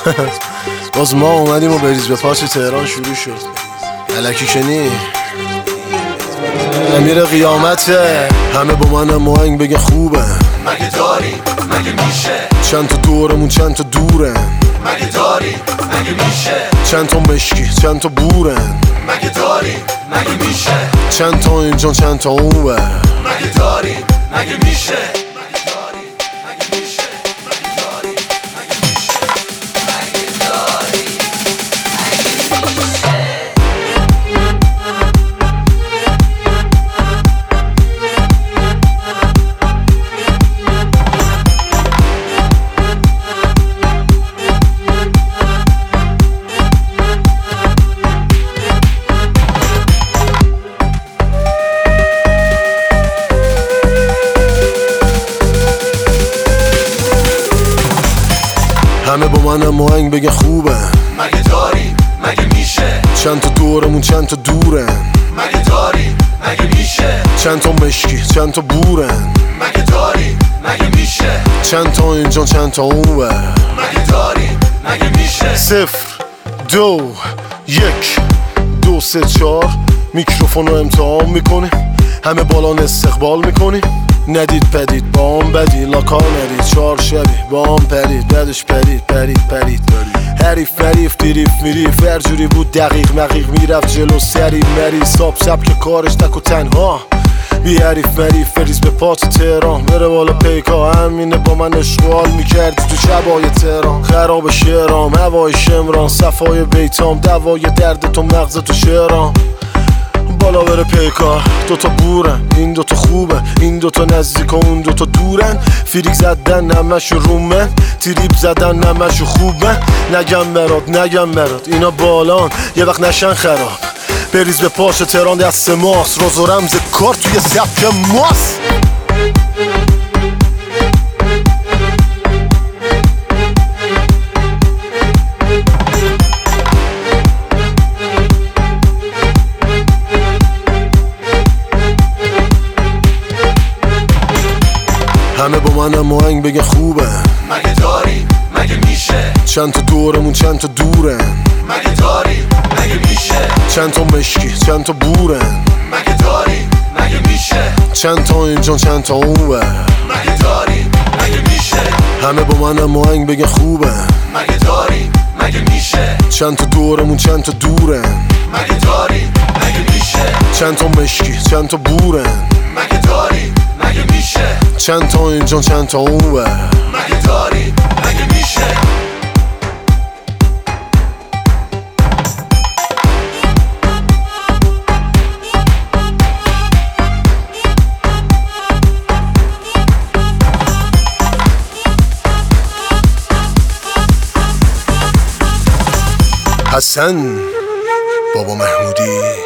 باز ما اومدیم و بریز به پاس تهران شروع شد. الکی کنی امیر قیامته، همه با من ماهنگ بگه خوبه. مگه داری مگه میشه؟ چند تا دورمون چند تا دورن. مگه داری مگه میشه؟ چند تا مشکی چند تا بورن. مگه داری مگه میشه؟ چند تا اینجا چند تا اونور. مگه داری مگه میشه؟ همه با من ماهنگ بگه خوبه. مگه داری مگه میشه؟ چند تا دورمون چند تا دورن. مگه داری مگه میشه؟ چند تا مشکی چند تا بورن. مگه داری مگه میشه؟ چند تا اینجا چند تا اونور. مگه داری مگه میشه؟ 0 2 1 2 3 4 میکروفونو امتحان میکنی، همه بالان استقبال میکنی. ندید پدید با هم بدی لاکار ندید، 4 شبی با هم پرید بعدش پرید حریف مریف دیریف میریف هر جوری بود دقیق مقیق میرفت جلو سری مری ساب که کارش تک و تنها بی حریف مریف بریز به پات تهران بره بالا پیکا. همینه با من اشغال میکردی تو شبای تهران، خراب شعرام هوای شمران صفای بیتام دوای درد تو مغز تو شعرام. بالا بره پیکار دوتا بورن، این دوتا خوبه این دوتا نزدیک و اون دوتا دورن. فریک زدن نمشو رومن، تریپ زدن نمشو خوبه. نگم برات اینا بالان یه وقت نشن خراب. بریز به پاش تهران دست ماست، روز و رمز کار توی سبک ماست. همه با من ماهنگ بگه خوبه. مگه داری مگه میشه؟ چند تا دورمون چند تا دورن. مگه داری مگه میشه؟ چند تا مشکی چند تا بورن. مگه داری مگه میشه؟ چند تا اینجا چند تا اونور. مگه داری مگه میشه؟ همه با من ماهنگ بگه خوبه. مگه داری مگه میشه؟ چند تا دورمون چند تا دورن. مگه داری مگه میشه؟ چند تا مشکی چند تا بورن. مگه داری مگه میشه؟ چند تا اینجا چند تا اونور. مگه داری مگه میشه؟ حسن بابا محمودی